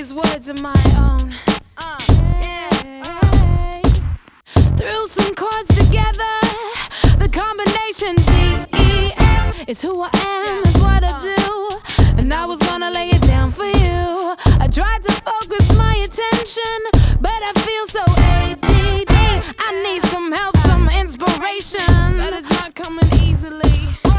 these words of my own. Threw some chords together. The combination D-E-F is who I am, is what I do. And I was gonna lay it down for you. I tried to focus my attention, but I feel so ADD. I need some help, some inspiration. That is not coming easily.